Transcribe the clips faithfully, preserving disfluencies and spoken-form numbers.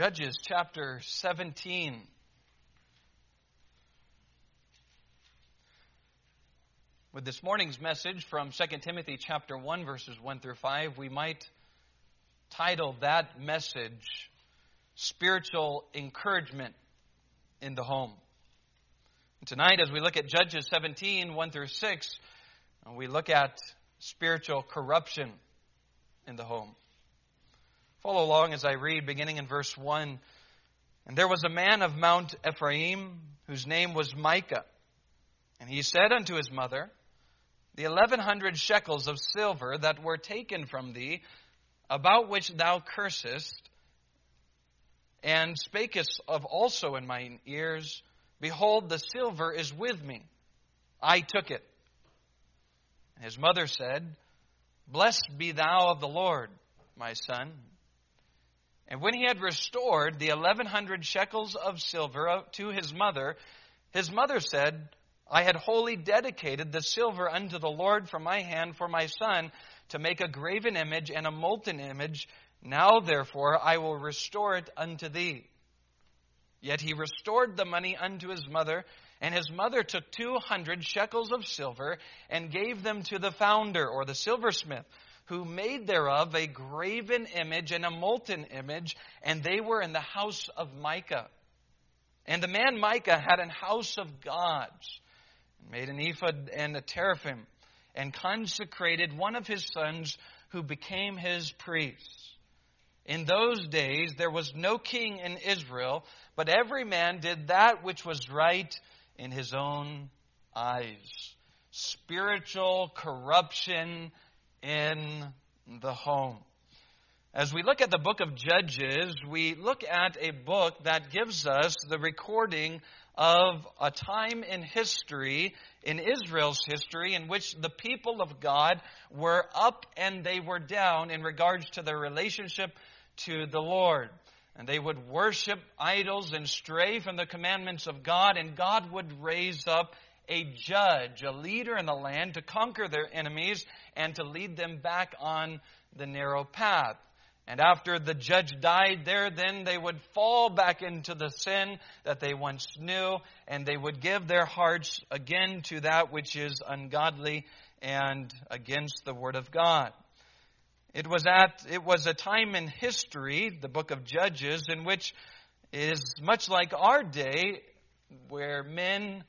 Judges chapter seventeen. With this morning's message from Second Timothy chapter one, verses one through five, we might title that message, Spiritual Encouragement in the Home. And tonight, as we look at Judges seventeen, one through six, we look at spiritual corruption in the home. Follow along as I read, beginning in verse one. And there was a man of Mount Ephraim, whose name was Micah. And he said unto his mother, The eleven hundred shekels of silver that were taken from thee, about which thou cursest, and spakest of also in mine ears, behold, the silver is with me. I took it. And his mother said, Blessed be thou of the Lord, my son. And when he had restored the eleven hundred shekels of silver to his mother, his mother said, I had wholly dedicated the silver unto the Lord from my hand for my son, to make a graven image and a molten image. Now therefore I will restore it unto thee. Yet he restored the money unto his mother, and his mother took two hundred shekels of silver, and gave them to the founder, or the silversmith, who made thereof a graven image and a molten image, and they were in the house of Micah. And the man Micah had an house of gods, and made an ephod and a teraphim, and consecrated one of his sons, who became his priest. In those days there was no king in Israel, but every man did that which was right in his own eyes. Spiritual corruption in the home. As we look at the book of Judges, we look at a book that gives us the recording of a time in history, in Israel's history, in which the people of God were up and they were down in regards to their relationship to the Lord. And they would worship idols and stray from the commandments of God, and God would raise up a judge, a leader in the land, to conquer their enemies and to lead them back on the narrow path. And after the judge died there, then they would fall back into the sin that they once knew, and they would give their hearts again to that which is ungodly and against the Word of God. It was at it was a time in history, the book of Judges, in which it is much like our day, where men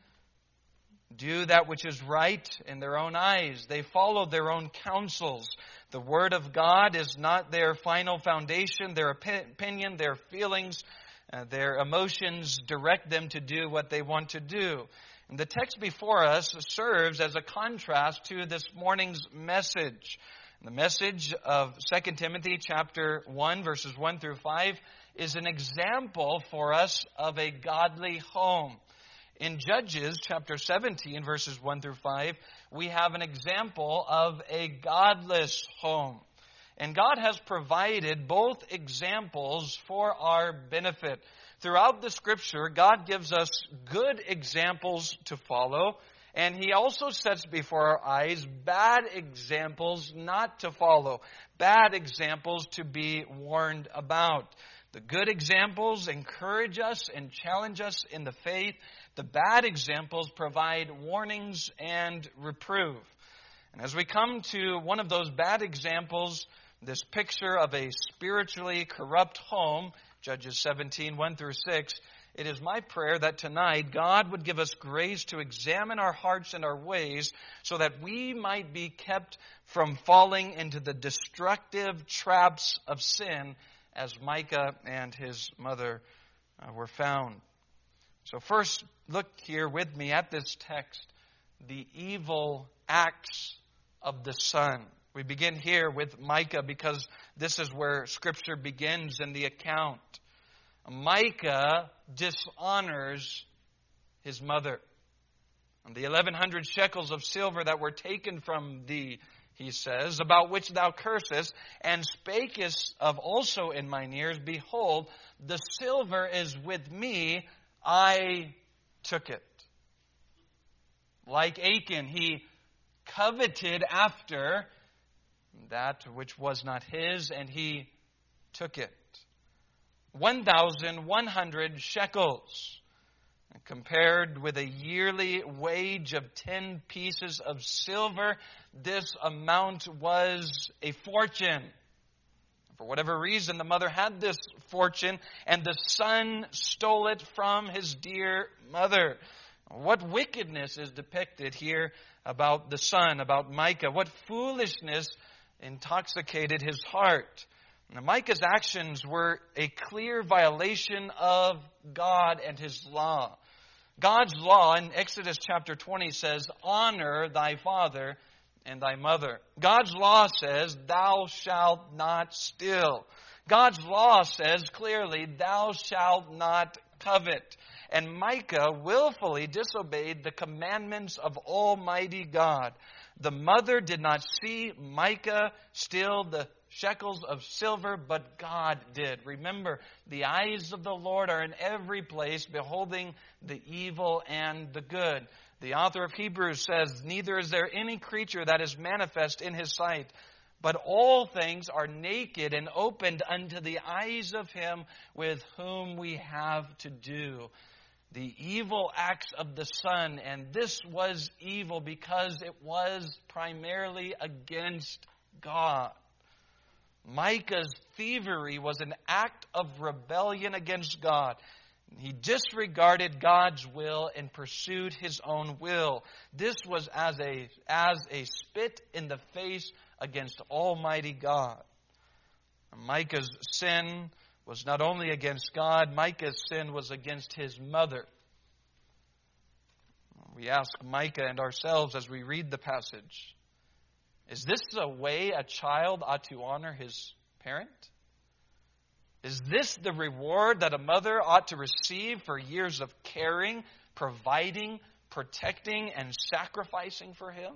do that which is right in their own eyes. They follow their own counsels. The Word of God is not their final foundation. Their opinion, their feelings, uh, their emotions direct them to do what they want to do. And the text before us serves as a contrast to this morning's message. The message of Second Timothy chapter one, verses one through five, is an example for us of a godly home. In Judges chapter seventeen, verses one through five, we have an example of a godless home. And God has provided both examples for our benefit. Throughout the Scripture, God gives us good examples to follow, and He also sets before our eyes bad examples not to follow, bad examples to be warned about. The good examples encourage us and challenge us in the faith. The bad examples provide warnings and reproof. And as we come to one of those bad examples, this picture of a spiritually corrupt home, Judges seventeen, one through six, it is my prayer that tonight God would give us grace to examine our hearts and our ways so that we might be kept from falling into the destructive traps of sin as Micah and his mother uh, were found. So first, look here with me at this text, the evil acts of the son. We begin here with Micah because this is where Scripture begins in the account. Micah dishonors his mother. And the eleven hundred shekels of silver that were taken from thee, he says, about which thou cursest, and spakest of also in mine ears, behold, the silver is with me, I took it. Like Achan, he coveted after that which was not his, and he took it. one thousand one hundred shekels. Compared with a yearly wage of ten pieces of silver, this amount was a fortune. For whatever reason, the mother had this fortune, and the son stole it from his dear mother. What wickedness is depicted here about the son, about Micah? What foolishness intoxicated his heart? Now, Micah's actions were a clear violation of God and His law. God's law in Exodus chapter twenty says, honor thy father and thy mother. God's law says, thou shalt not steal. God's law says clearly, thou shalt not covet. And Micah willfully disobeyed the commandments of Almighty God. The mother did not see Micah steal the shekels of silver, but God did. Remember, the eyes of the Lord are in every place, beholding the evil and the good. The author of Hebrews says, neither is there any creature that is manifest in His sight, but all things are naked and opened unto the eyes of Him with whom we have to do. The evil acts of the son, and this was evil because it was primarily against God. Micah's thievery was an act of rebellion against God. He disregarded God's will and pursued his own will. This was as a, as a spit in the face against Almighty God. Micah's sin was not only against God, Micah's sin was against his mother. We ask Micah and ourselves as we read the passage, is this the way a child ought to honor his parent? Is this the reward that a mother ought to receive for years of caring, providing, protecting, and sacrificing for him?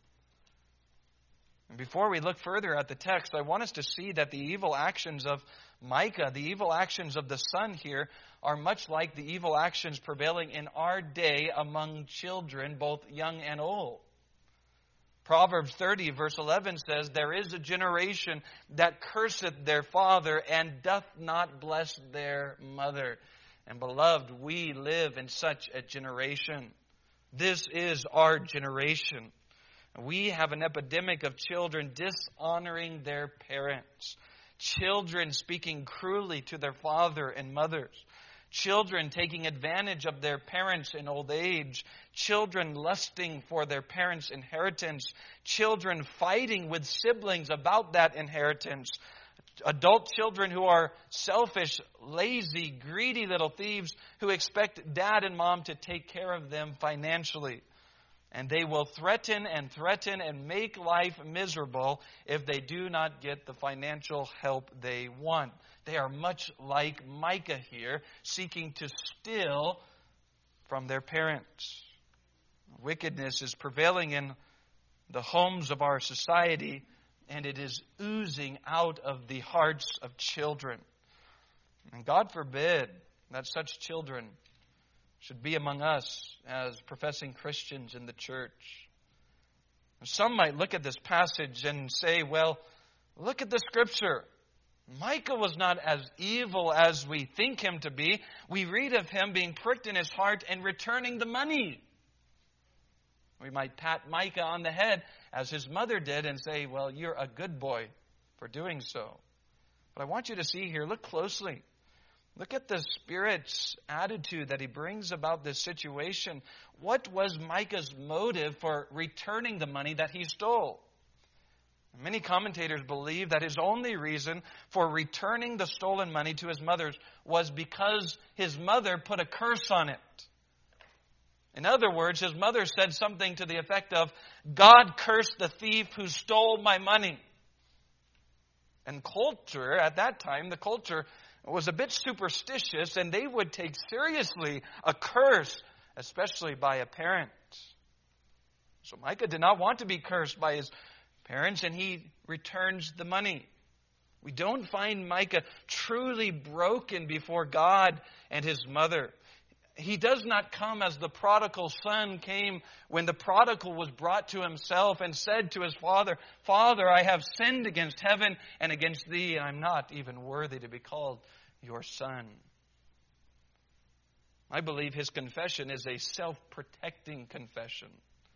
And before we look further at the text, I want us to see that the evil actions of Micah, the evil actions of the son here, are much like the evil actions prevailing in our day among children, both young and old. Proverbs thirty, verse eleven says, there is a generation that curseth their father and doth not bless their mother. And beloved, we live in such a generation. This is our generation. We have an epidemic of children dishonoring their parents. Children speaking cruelly to their father and mothers. Children taking advantage of their parents in old age. Children lusting for their parents' inheritance. Children fighting with siblings about that inheritance. Adult children who are selfish, lazy, greedy little thieves who expect dad and mom to take care of them financially. And they will threaten and threaten and make life miserable if they do not get the financial help they want. They are much like Micah here, seeking to steal from their parents. Wickedness is prevailing in the homes of our society, and it is oozing out of the hearts of children. And God forbid that such children should be among us as professing Christians in the church. Some might look at this passage and say, well, look at the scripture. Micah was not as evil as we think him to be. We read of him being pricked in his heart and returning the money. We might pat Micah on the head as his mother did and say, well, you're a good boy for doing so. But I want you to see here, look closely. Look at the Spirit's attitude that he brings about this situation. What was Micah's motive for returning the money that he stole? Many commentators believe that his only reason for returning the stolen money to his mother was because his mother put a curse on it. In other words, his mother said something to the effect of, God cursed the thief who stole my money. And culture, at that time, the culture was a bit superstitious, and they would take seriously a curse, especially by a parent. So Micah did not want to be cursed by his parents, and he returns the money. We don't find Micah truly broken before God and his mother. He does not come as the prodigal son came when the prodigal was brought to himself and said to his father, Father, I have sinned against heaven and against thee, and I'm not even worthy to be called your son. I believe his confession is a self-protecting confession.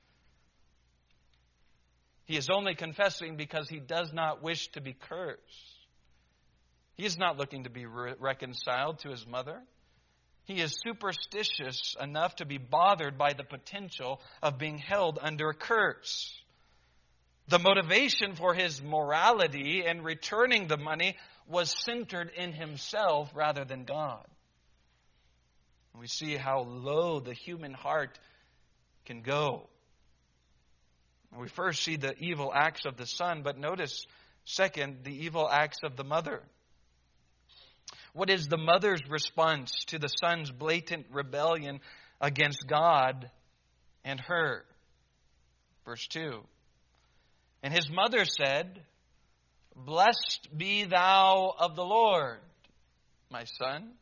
He is only confessing because he does not wish to be cursed. He is not looking to be re- reconciled to his mother. He is superstitious enough to be bothered by the potential of being held under a curse. The motivation for his morality and returning the money was centered in himself rather than God. We see how low the human heart can go. We first see the evil acts of the son, but notice, second, the evil acts of the mother. What is the mother's response to the son's blatant rebellion against God and her? Verse two. And his mother said, "Blessed be thou of the Lord, my son."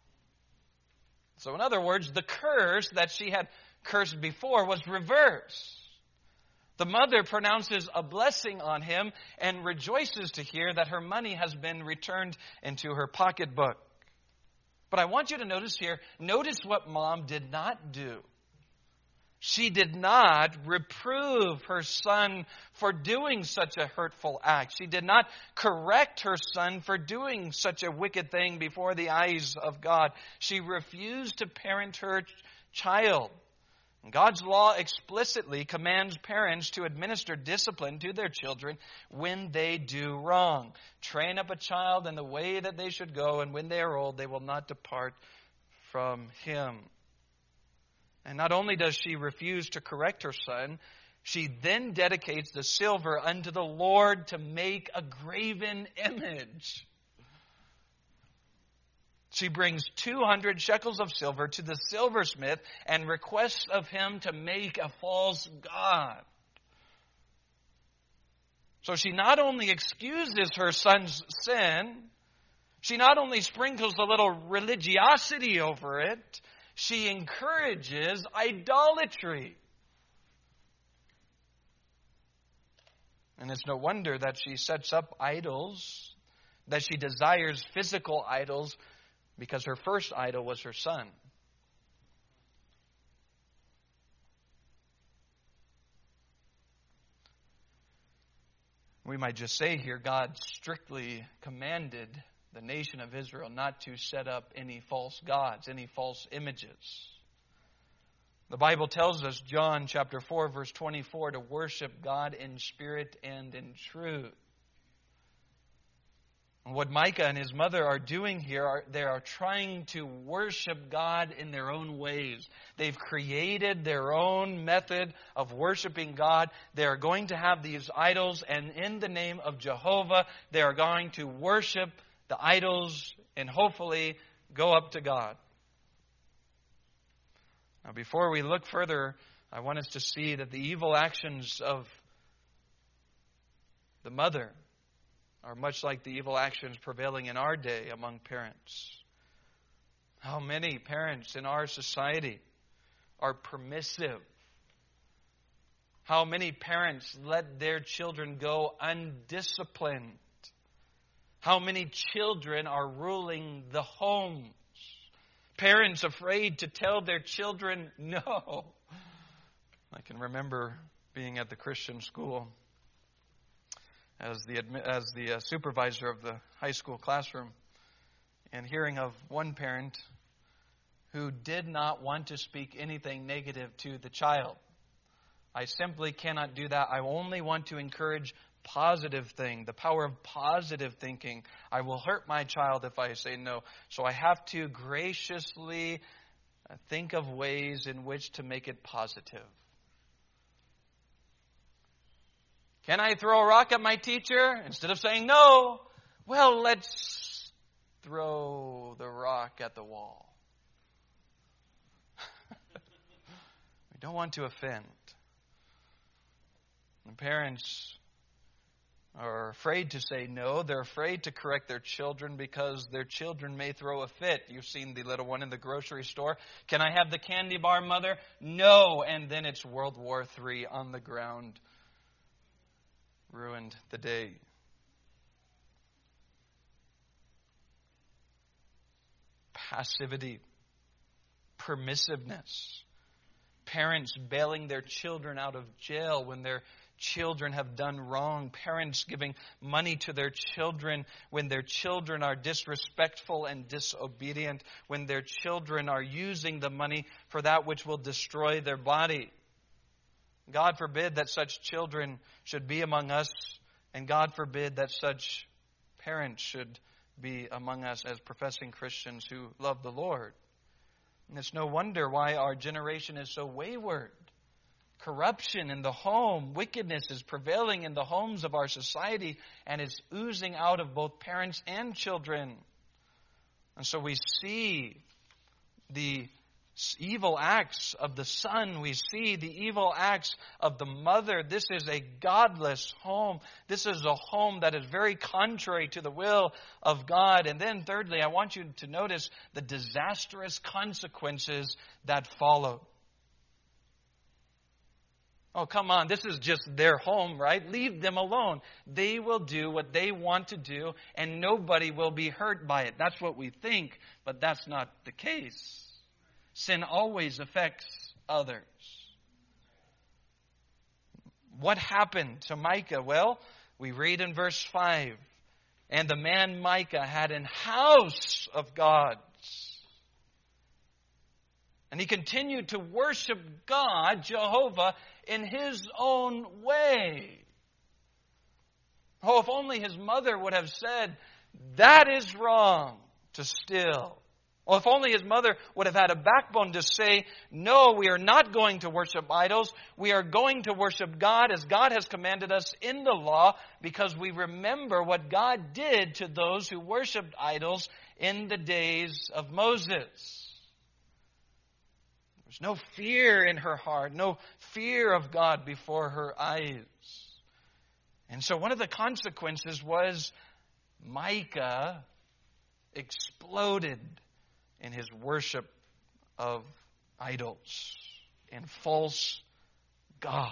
So in other words, the curse that she had cursed before was reversed. The mother pronounces a blessing on him and rejoices to hear that her money has been returned into her pocketbook. But I want you to notice here, notice what mom did not do. She did not reprove her son for doing such a hurtful act. She did not correct her son for doing such a wicked thing before the eyes of God. She refused to parent her child. God's law explicitly commands parents to administer discipline to their children when they do wrong. Train up a child in the way that they should go, and when they are old, they will not depart from him. And not only does she refuse to correct her son, she then dedicates the silver unto the Lord to make a graven image. She brings two hundred shekels of silver to the silversmith and requests of him to make a false god. So she not only excuses her son's sin, she not only sprinkles a little religiosity over it, she encourages idolatry. And it's no wonder that she sets up idols, that she desires physical idols, because her first idol was her son. We might just say here, God strictly commanded the nation of Israel not to set up any false gods, any false images. The Bible tells us, John chapter four, verse twenty-four, to worship God in spirit and in truth. What Micah and his mother are doing here, are, they are trying to worship God in their own ways. They've created their own method of worshiping God. They are going to have these idols, and in the name of Jehovah, they are going to worship the idols and hopefully go up to God. Now, before we look further, I want us to see that the evil actions of the mother are much like the evil actions prevailing in our day among parents. How many parents in our society are permissive? How many parents let their children go undisciplined? How many children are ruling the homes? Parents afraid to tell their children no. I can remember being at the Christian school as the as the uh, supervisor of the high school classroom, and hearing of one parent who did not want to speak anything negative to the child. I simply cannot do that. I only want to encourage positive thing, the power of positive thinking. I will hurt my child if I say no. So I have to graciously think of ways in which to make it positive. Can I throw a rock at my teacher? Instead of saying no, well, let's throw the rock at the wall. We don't want to offend. And parents are afraid to say no. They're afraid to correct their children because their children may throw a fit. You've seen the little one in the grocery store. Can I have the candy bar, mother? No. And then it's World War Three on the ground. Ruined the day. passivity, permissiveness, parents bailing their children out of jail when their children have done wrong, parents giving money to their children when their children are disrespectful and disobedient, when their children are using the money for that which will destroy their body. God forbid that such children should be among us, and God forbid that such parents should be among us as professing Christians who love the Lord. And it's no wonder why our generation is so wayward. Corruption in the home, wickedness is prevailing in the homes of our society, and it's oozing out of both parents and children. And so we see the evil acts of the son. We see the evil acts of the mother. This is a godless home. This is a home that is very contrary to the will of God. And then thirdly, I want you to notice the disastrous consequences that follow. Oh, come on, this is just their home, right? Leave them alone. They will do what they want to do, and nobody will be hurt by it. That's what we think, but that's not the case. Sin always affects others. What happened to Micah? Well, we read in verse five, and the man Micah had an house of gods. And he continued to worship God, Jehovah, in his own way. Oh, if only his mother would have said, that is wrong to steal. Well, if only his mother would have had a backbone to say, no, we are not going to worship idols. We are going to worship God as God has commanded us in the law, because we remember what God did to those who worshiped idols in the days of Moses. There's no fear in her heart, no fear of God before her eyes. And so one of the consequences was Micah exploded in his worship of idols and false gods.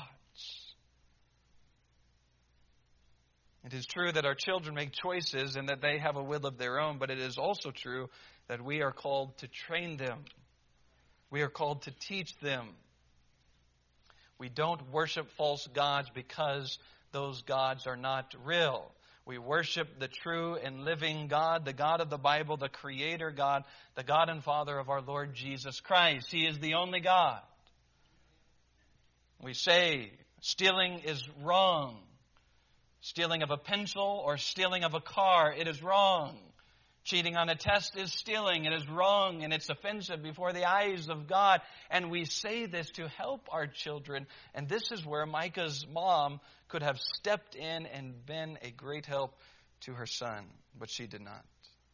It is true that our children make choices and that they have a will of their own, but it is also true that we are called to train them. We are called to teach them. We don't worship false gods because those gods are not real. We worship the true and living God, the God of the Bible, the Creator God, the God and Father of our Lord Jesus Christ. He is the only God. We say stealing is wrong. Stealing of a pencil or stealing of a car, it is wrong. Cheating on a test is stealing. It is wrong and it's offensive before the eyes of God. And we say this to help our children. And this is where Micah's mom could have stepped in and been a great help to her son. But she did not.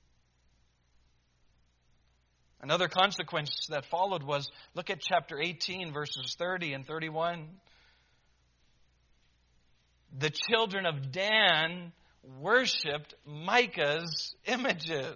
Another consequence that followed was, look at chapter eighteen, verses thirty and thirty-one. The children of Dan worshipped Micah's images.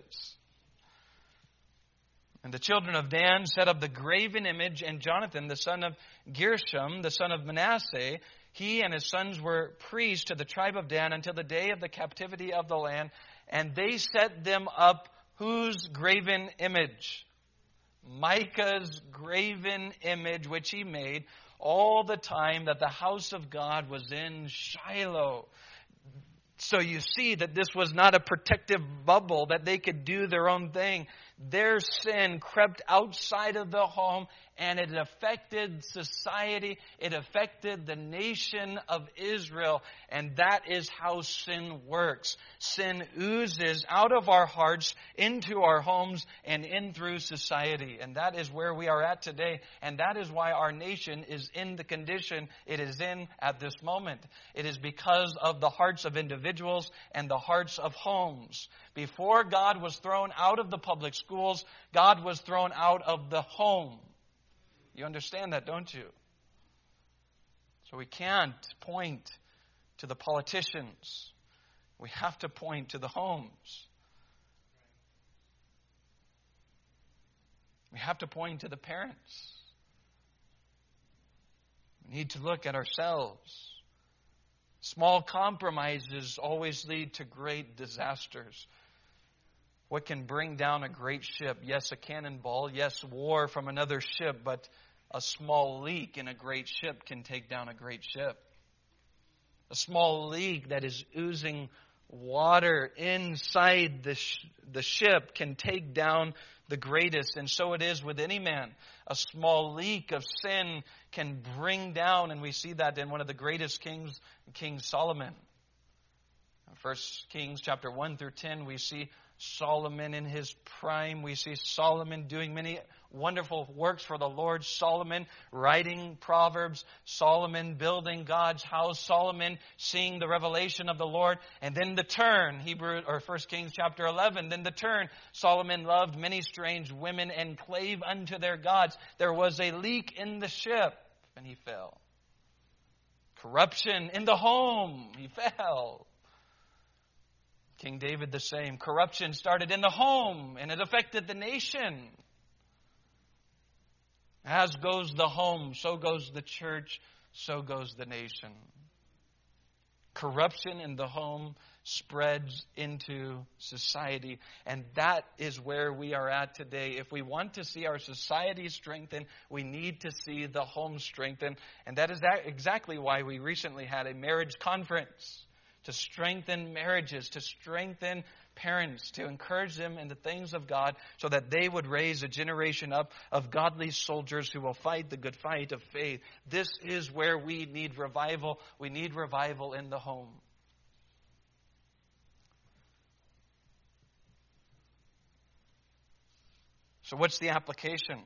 And the children of Dan set up the graven image, and Jonathan, the son of Gershom, the son of Manasseh, he and his sons were priests to the tribe of Dan until the day of the captivity of the land, and they set them up whose graven image? Micah's graven image, which he made all the time that the house of God was in Shiloh. So you see that this was not a protective bubble, that they could do their own thing. Their sin crept outside of the home, and it affected society. It affected the nation of Israel. And that is how sin works. Sin oozes out of our hearts into our homes and in through society. And that is where we are at today. And that is why our nation is in the condition it is in at this moment. It is because of the hearts of individuals and the hearts of homes. Before God was thrown out of the public schools, God was thrown out of the home. You understand that, don't you? So we can't point to the politicians. We have to point to the homes. We have to point to the parents. We need to look at ourselves. Small compromises always lead to great disasters. What can bring down a great ship? Yes, a cannonball. Yes, war from another ship. But a small leak in a great ship can take down a great ship. A small leak that is oozing water inside the, sh- the ship can take down the greatest. And so it is with any man. A small leak of sin can bring down, and we see that in one of the greatest kings, King Solomon. First Kings chapter one through ten, we see Solomon in his prime. We see Solomon doing many wonderful works for the Lord. Solomon writing Proverbs. Solomon building God's house. Solomon seeing the revelation of the Lord. And then the turn, Hebrew or First Kings chapter eleven. Then the turn, Solomon loved many strange women and clave unto their gods. There was a leak in the ship, and he fell. Corruption in the home, he fell. King David the same. Corruption started in the home, and it affected the nation. As goes the home, so goes the church, so goes the nation. Corruption in the home spreads into society, and that is where we are at today. If we want to see our society strengthen, we need to see the home strengthen, and that is exactly why we recently had a marriage conference. To strengthen marriages, to strengthen parents, to encourage them in the things of God so that they would raise a generation up of godly soldiers who will fight the good fight of faith. This is where we need revival. We need revival in the home. So what's the application?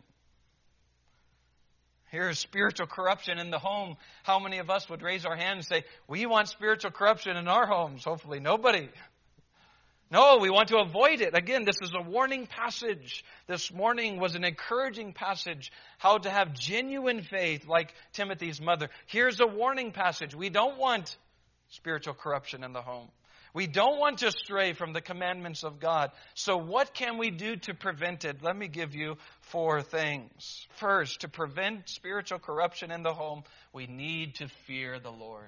Here is spiritual corruption in the home. How many of us would raise our hand and say, we want spiritual corruption in our homes? Hopefully nobody. No, we want to avoid it. Again, this is a warning passage. This morning was an encouraging passage. How to have genuine faith like Timothy's mother. Here's a warning passage. We don't want spiritual corruption in the home. We don't want to stray from the commandments of God. So what can we do to prevent it? Let me give you four things. First, to prevent spiritual corruption in the home, we need to fear the Lord.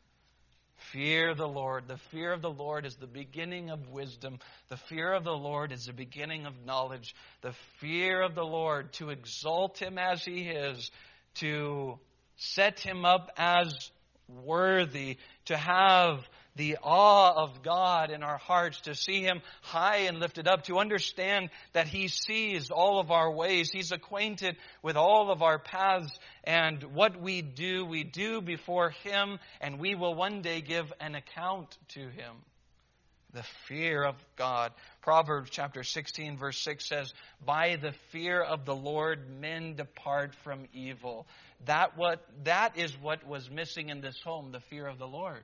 Fear the Lord. The fear of the Lord is the beginning of wisdom. The fear of the Lord is the beginning of knowledge. The fear of the Lord, to exalt Him as He is, to set Him up as worthy, to have the awe of God in our hearts, to see Him high and lifted up, to understand that He sees all of our ways. He's acquainted with all of our paths, and what we do, we do before Him, and we will one day give an account to Him. The fear of God. Proverbs chapter sixteen verse six says, by the fear of the Lord men depart from evil. That what that is what was missing in this home, the fear of the Lord.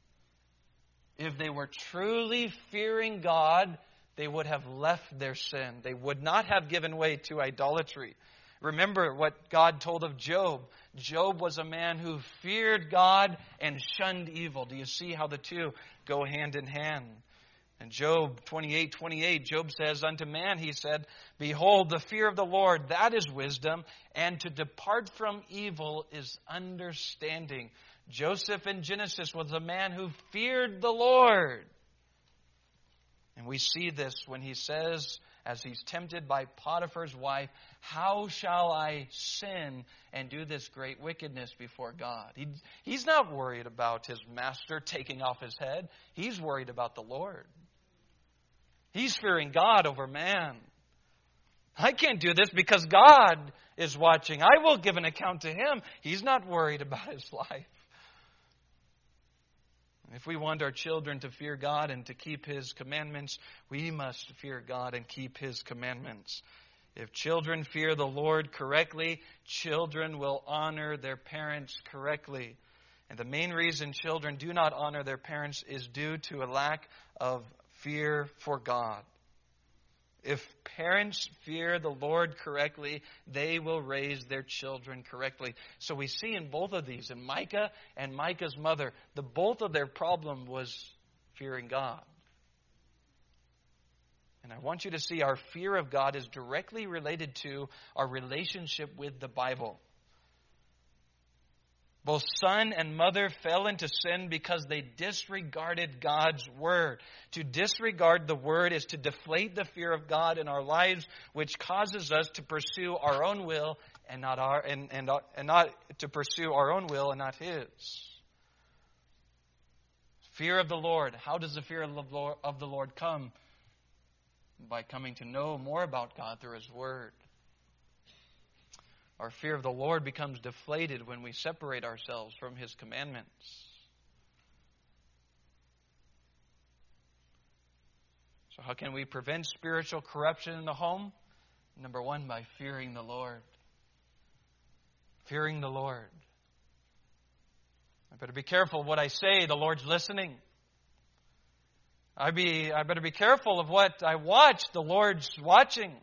If they were truly fearing God, they would have left their sin. They would not have given way to idolatry. Remember what God told of Job. Job was a man who feared God and shunned evil. Do you see how the two go hand in hand? In Job twenty-eight twenty-eight, Job says, unto man he said, behold, the fear of the Lord, that is wisdom, and to depart from evil is understanding. Joseph in Genesis was a man who feared the Lord. And we see this when he says, as he's tempted by Potiphar's wife, how shall I sin and do this great wickedness before God? He, he's not worried about his master taking off his head. He's worried about the Lord. He's fearing God over man. I can't do this because God is watching. I will give an account to Him. He's not worried about his life. If we want our children to fear God and to keep His commandments, we must fear God and keep His commandments. If children fear the Lord correctly, children will honor their parents correctly. And the main reason children do not honor their parents is due to a lack of fear for God. If parents fear the Lord correctly, they will raise their children correctly. So we see in both of these, in Micah and Micah's mother, the both of their problem was fearing God. And I want you to see our fear of God is directly related to our relationship with the Bible. Both son and mother fell into sin because they disregarded God's word. To disregard the word is to deflate the fear of God in our lives, which causes us to pursue our own will and not our and and, and not to pursue our own will and not His. Fear of the Lord. How does the fear of the Lord, of the Lord come? By coming to know more about God through His word. Our fear of the Lord becomes deflated when we separate ourselves from His commandments. So how can we prevent spiritual corruption in the home? Number one, by fearing the Lord. Fearing the Lord. I better be careful of what I say. The Lord's listening. I be I better be careful of what I watch. The Lord's watching.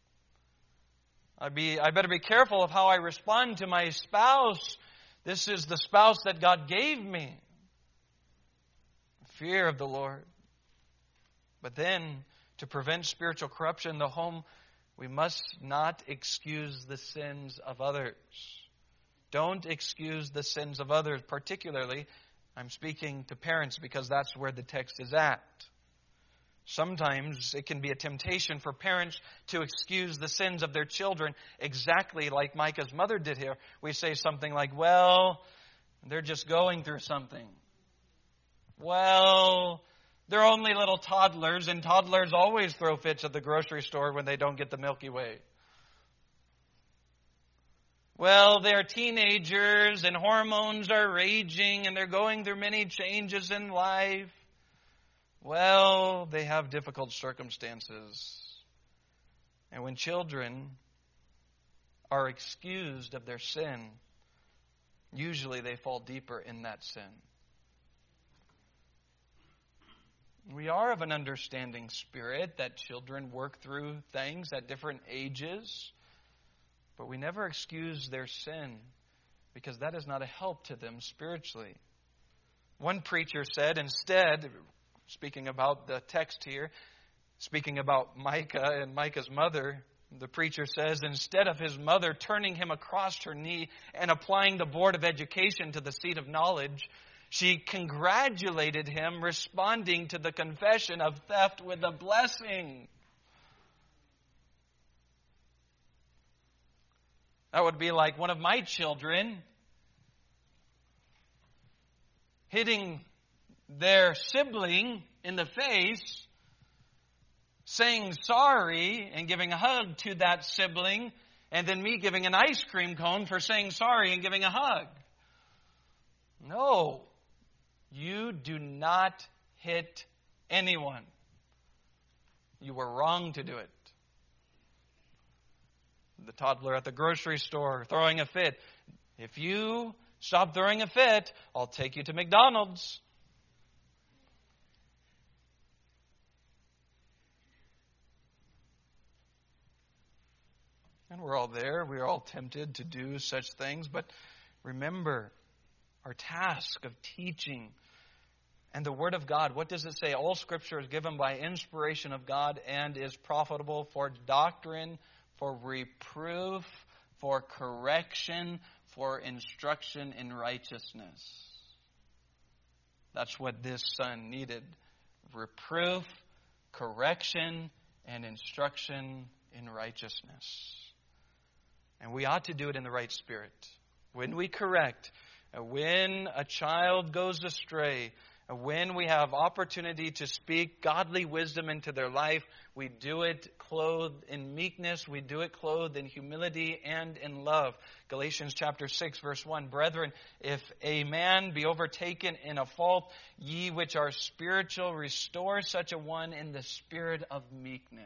I be I better be careful of how I respond to my spouse. This is the spouse that God gave me. Fear of the Lord. But then, to prevent spiritual corruption in the home, we must not excuse the sins of others. Don't excuse the sins of others. Particularly, I'm speaking to parents because that's where the text is at. Sometimes it can be a temptation for parents to excuse the sins of their children, exactly like Micah's mother did here. We say something like, well, they're just going through something. Well, they're only little toddlers, and toddlers always throw fits at the grocery store when they don't get the Milky Way. Well, they're teenagers, and hormones are raging, and they're going through many changes in life. Well, they have difficult circumstances. And when children are excused of their sin, usually they fall deeper in that sin. We are of an understanding spirit that children work through things at different ages, but we never excuse their sin because that is not a help to them spiritually. One preacher said, instead, speaking about the text here, speaking about Micah and Micah's mother, the preacher says, instead of his mother turning him across her knee and applying the board of education to the seat of knowledge, she congratulated him, responding to the confession of theft with a blessing. That would be like one of my children hitting their sibling in the face, saying sorry and giving a hug to that sibling, and then me giving an ice cream cone for saying sorry and giving a hug. No, you do not hit anyone. You were wrong to do it. The toddler at the grocery store throwing a fit. If you stop throwing a fit, I'll take you to McDonald's. And we're all there. We're all tempted to do such things. But remember, our task of teaching and the Word of God, what does it say? All Scripture is given by inspiration of God and is profitable for doctrine, for reproof, for correction, for instruction in righteousness. That's what this son needed. Reproof, correction, and instruction in righteousness. And we ought to do it in the right spirit. When we correct, when a child goes astray, when we have opportunity to speak godly wisdom into their life, we do it clothed in meekness, we do it clothed in humility and in love. Galatians chapter six, verse one, Brethren, if a man be overtaken in a fault, ye which are spiritual, restore such a one in the spirit of meekness.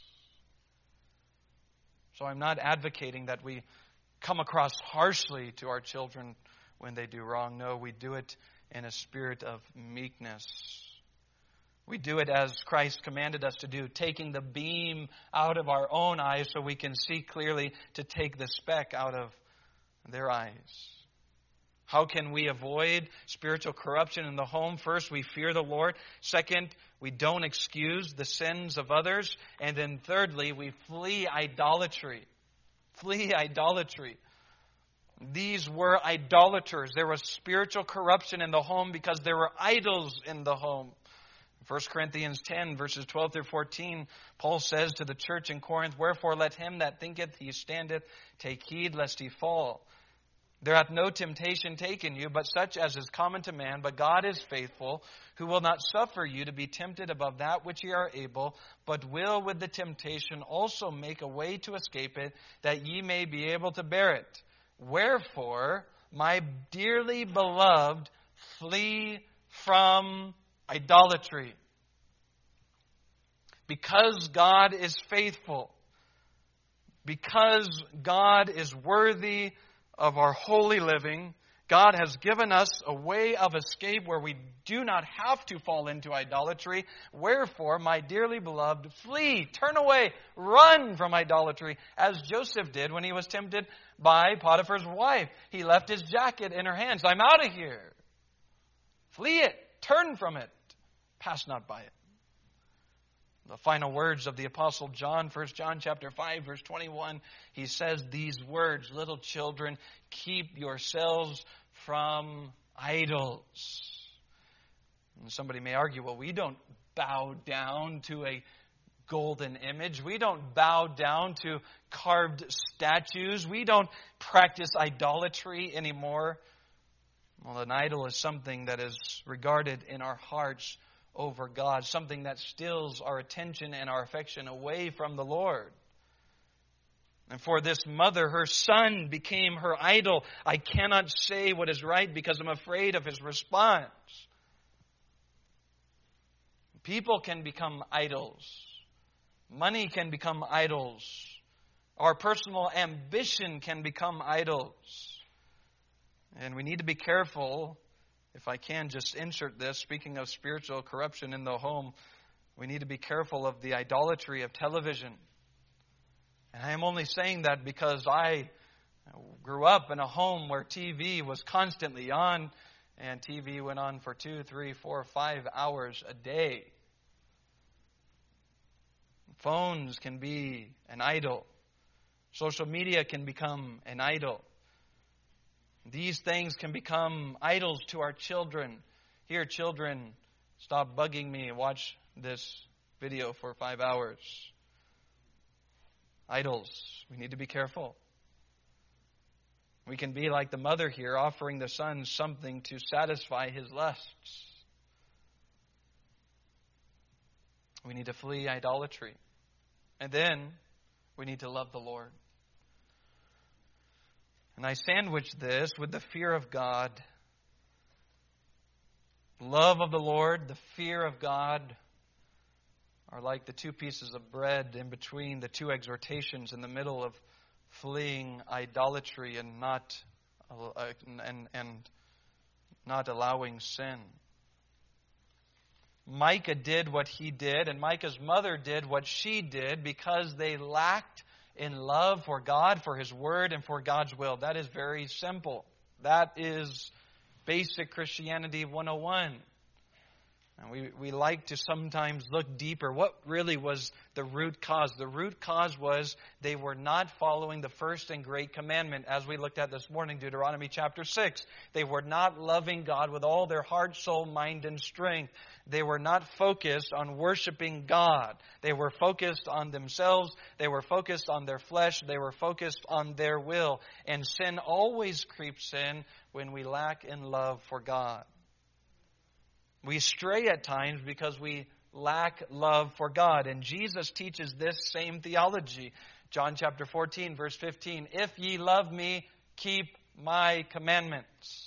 So I'm not advocating that we come across harshly to our children when they do wrong. No, we do it in a spirit of meekness. We do it as Christ commanded us to do, taking the beam out of our own eyes so we can see clearly, to take the speck out of their eyes. How can we avoid spiritual corruption in the home? First, we fear the Lord. Second, we don't excuse the sins of others. And then thirdly, we flee idolatry. Flee idolatry. These were idolaters. There was spiritual corruption in the home because there were idols in the home. First Corinthians ten, verses twelve through fourteen, Paul says to the church in Corinth, "Wherefore let him that thinketh he standeth take heed lest he fall. There hath no temptation taken you, but such as is common to man. But God is faithful, who will not suffer you to be tempted above that which ye are able, but will with the temptation also make a way to escape it, that ye may be able to bear it. Wherefore, my dearly beloved, flee from idolatry." Because God is faithful, because God is worthy of our holy living, God has given us a way of escape where we do not have to fall into idolatry. Wherefore, my dearly beloved, flee, turn away, run from idolatry, as Joseph did when he was tempted by Potiphar's wife. He left his jacket in her hands. "I'm out of here." Flee it, turn from it, pass not by it. The final words of the Apostle John, First John chapter five, verse twenty-one, he says these words, "Little children, keep yourselves from idols." And somebody may argue, well, we don't bow down to a golden image. We don't bow down to carved statues. We don't practice idolatry anymore. Well, an idol is something that is regarded in our hearts over God, something that steals our attention and our affection away from the Lord. And for this mother, her son became her idol. "I cannot say what is right because I'm afraid of his response." People can become idols. Money can become idols. Our personal ambition can become idols. And we need to be careful. If I can just insert this, speaking of spiritual corruption in the home, we need to be careful of the idolatry of television. And I am only saying that because I grew up in a home where T V was constantly on, and T V went on for two, three, four, five hours a day. Phones can be an idol. Social media can become an idol. These things can become idols to our children. Here, children, stop bugging me and watch this video for five hours. Idols. We need to be careful. We can be like the mother here, offering the son something to satisfy his lusts. We need to flee idolatry. And then we need to love the Lord. And I sandwich this with the fear of God. Love of the Lord, the fear of God are like the two pieces of bread in between the two exhortations in the middle of fleeing idolatry and not uh, and and not allowing sin. Micah did what he did, and Micah's mother did what she did because they lacked in love for God, for His Word, and for God's will. That is very simple. That is basic Christianity one oh one. And we, we like to sometimes look deeper. What really was the root cause? The root cause was they were not following the first and great commandment, as we looked at this morning, Deuteronomy chapter six. They were not loving God with all their heart, soul, mind, and strength. They were not focused on worshiping God. They were focused on themselves. They were focused on their flesh. They were focused on their will. And sin always creeps in when we lack in love for God. We stray at times because we lack love for God. And Jesus teaches this same theology. John chapter fourteen, verse fifteen. If ye love me, keep my commandments.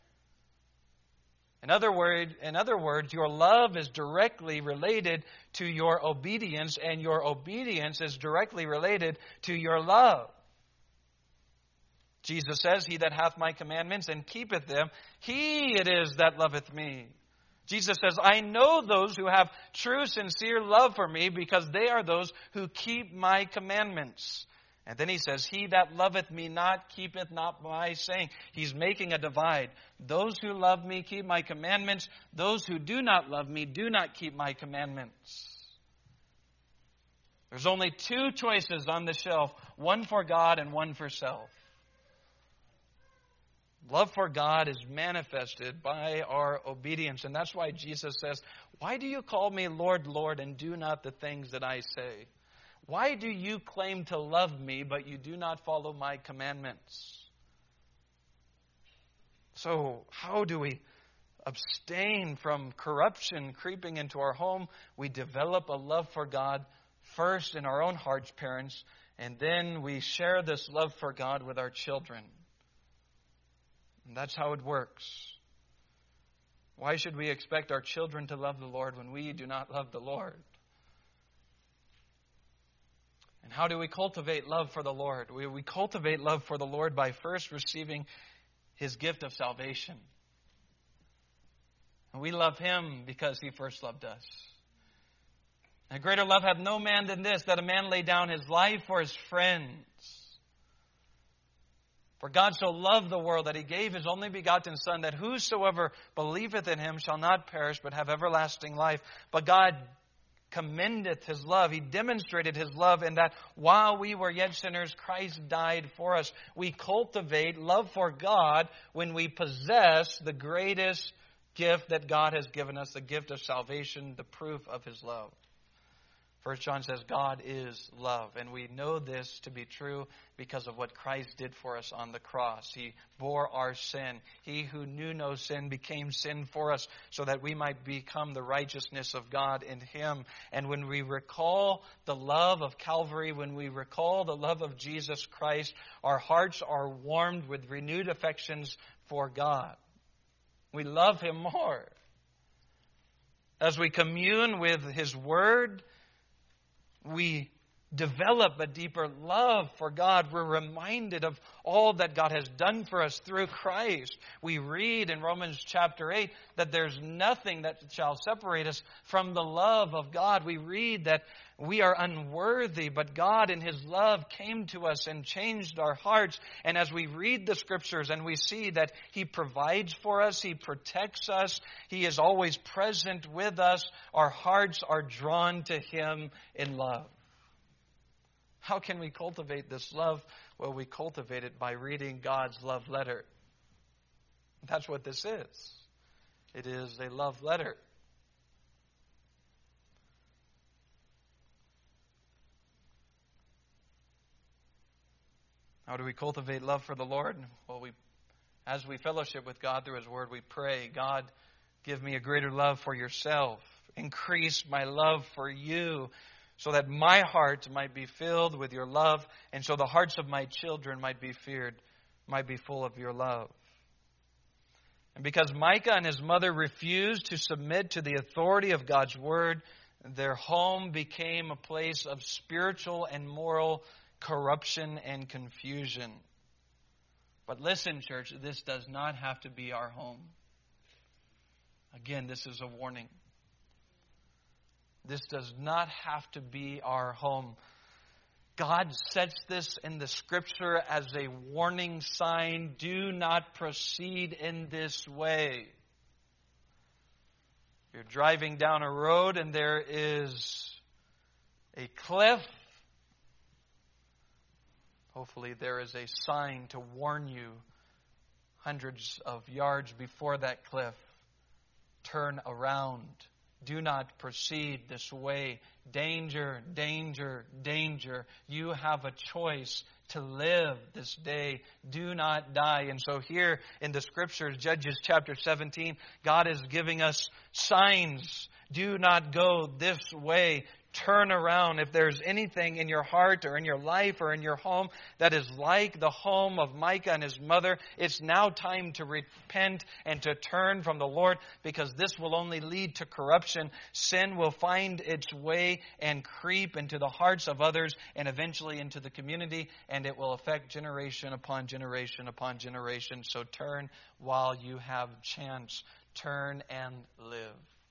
In other word, in other words, your love is directly related to your obedience, and your obedience is directly related to your love. Jesus says, He that hath my commandments and keepeth them, he it is that loveth me. Jesus says, I know those who have true, sincere love for me, because they are those who keep my commandments. And then He says, He that loveth me not, keepeth not my saying. He's making a divide. Those who love me keep my commandments. Those who do not love me do not keep my commandments. There's only two choices on the shelf, one for God and one for self. Love for God is manifested by our obedience. And that's why Jesus says, why do you call me Lord, Lord, and do not the things that I say? Why do you claim to love me, but you do not follow my commandments? So how do we abstain from corruption creeping into our home? We develop a love for God first in our own hearts, parents, and then we share this love for God with our children. And that's how it works. Why should we expect our children to love the Lord when we do not love the Lord? And how do we cultivate love for the Lord? We, we cultivate love for the Lord by first receiving His gift of salvation. And we love Him because He first loved us. And greater love hath no man than this, that a man lay down his life for his friends. For God so loved the world that He gave His only begotten Son, that whosoever believeth in Him shall not perish, but have everlasting life. But God commendeth His love. He demonstrated His love in that while we were yet sinners, Christ died for us. We cultivate love for God when we possess the greatest gift that God has given us, the gift of salvation, the proof of His love. First John says God is love, and we know this to be true because of what Christ did for us on the cross. He bore our sin. He who knew no sin became sin for us so that we might become the righteousness of God in Him. And when we recall the love of Calvary, when we recall the love of Jesus Christ, our hearts are warmed with renewed affections for God. We love Him more. As we commune with His Word, we develop a deeper love for God. We're reminded of all that God has done for us through Christ. We read in Romans chapter eight that there's nothing that shall separate us from the love of God. We read that we are unworthy, but God in His love came to us and changed our hearts. And as we read the Scriptures and we see that He provides for us, He protects us, He is always present with us, our hearts are drawn to Him in love. How can we cultivate this love? Well, we cultivate it by reading God's love letter. That's what this is. It is a love letter. How do we cultivate love for the Lord? Well, we, as we fellowship with God through His Word, we pray, God, give me a greater love for yourself. Increase my love for you, so that my heart might be filled with your love, and so the hearts of my children might be feared, might be full of your love. And because Micah and his mother refused to submit to the authority of God's Word, their home became a place of spiritual and moral corruption and confusion. But listen, church, this does not have to be our home. Again, this is a warning. This does not have to be our home. God sets this in the Scripture as a warning sign. Do not proceed in this way. You're driving down a road and there is a cliff. Hopefully there is a sign to warn you hundreds of yards before that cliff. Turn around. Do not proceed this way. Danger, danger, danger. You have a choice to live this day. Do not die. And so here in the Scriptures, Judges chapter seventeen, God is giving us signs. Do not go this way. Turn around. If there's anything in your heart or in your life or in your home that is like the home of Micah and his mother, it's now time to repent and to turn from the Lord, because this will only lead to corruption. Sin will find its way and creep into the hearts of others and eventually into the community, and it will affect generation upon generation upon generation. So turn while you have chance. Turn and live.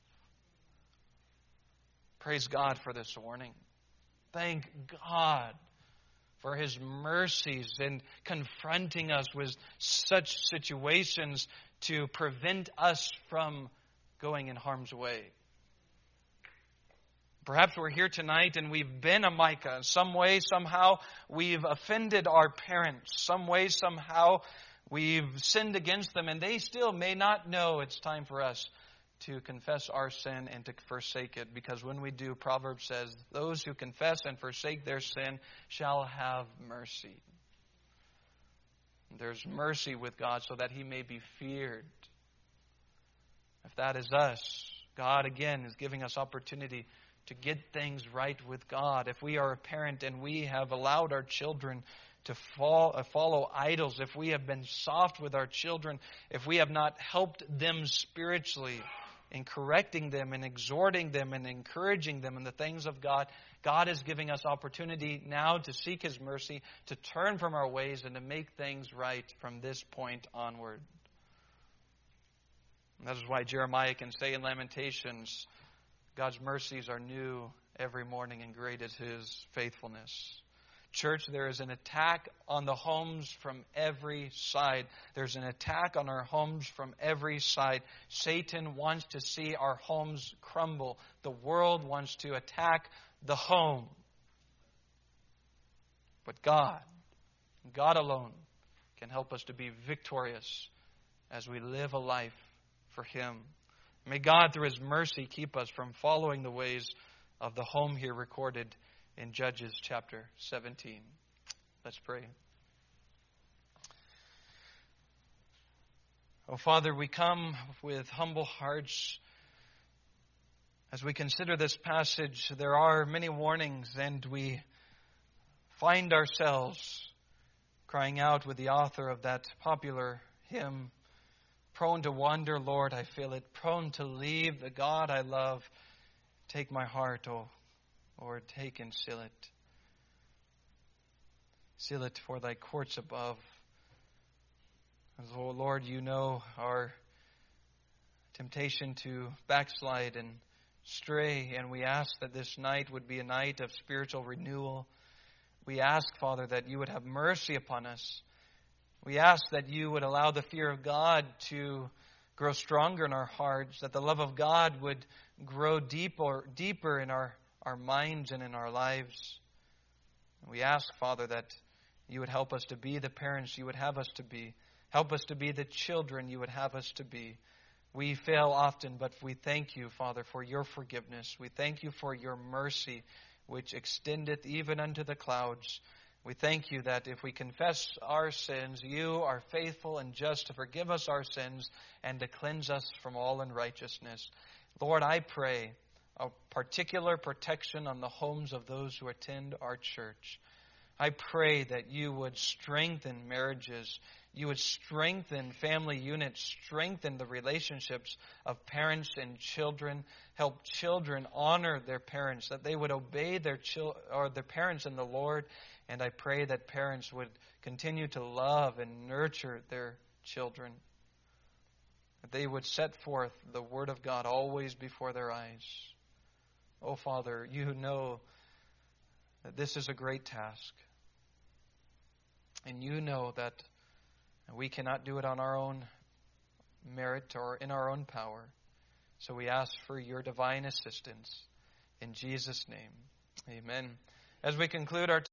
Praise God for this warning. Thank God for His mercies in confronting us with such situations to prevent us from going in harm's way. Perhaps we're here tonight and we've been a Micah. Some way, somehow, we've offended our parents. Some way, somehow, we've sinned against them, and they still may not know it's time for us to confess our sin and to forsake it. Because when we do, Proverbs says, those who confess and forsake their sin shall have mercy. There's mercy with God so that He may be feared. If that is us, God again is giving us opportunity to get things right with God. If we are a parent and we have allowed our children to fall, uh, follow idols, if we have been soft with our children, if we have not helped them spiritually in correcting them and exhorting them and encouraging them in the things of God, God is giving us opportunity now to seek His mercy, to turn from our ways and to make things right from this point onward. And that is why Jeremiah can say in Lamentations, God's mercies are new every morning and great is His faithfulness. Church, there is an attack on the homes from every side. There's an attack on our homes from every side. Satan wants to see our homes crumble. The world wants to attack the home. But God, God alone, can help us to be victorious as we live a life for Him. May God, through His mercy, keep us from following the ways of the home here recorded in Judges chapter seventeen. Let's pray. Oh, Father, we come with humble hearts. As we consider this passage, there are many warnings, and we find ourselves crying out with the author of that popular hymn, prone to wander, Lord, I feel it, prone to leave the God I love. Take my heart, oh Lord, take and seal it. Seal it for Thy courts above. Oh Lord, You know our temptation to backslide and stray, and we ask that this night would be a night of spiritual renewal. We ask, Father, that You would have mercy upon us. We ask that You would allow the fear of God to grow stronger in our hearts, that the love of God would grow deeper, deeper in our our minds and in our lives. We ask, Father, that You would help us to be the parents You would have us to be. Help us to be the children You would have us to be. We fail often, but we thank You, Father, for Your forgiveness. We thank You for Your mercy, which extendeth even unto the clouds. We thank You that if we confess our sins, You are faithful and just to forgive us our sins and to cleanse us from all unrighteousness. Lord, I pray a particular protection on the homes of those who attend our church. I pray that You would strengthen marriages. You would strengthen family units, strengthen the relationships of parents and children. Help children honor their parents, that they would obey their chil- or their parents in the Lord. And I pray that parents would continue to love and nurture their children. That they would set forth the Word of God always before their eyes. Oh, Father, You know that this is a great task. And You know that we cannot do it on our own merit or in our own power. So we ask for Your divine assistance. In Jesus' name, amen. As we conclude our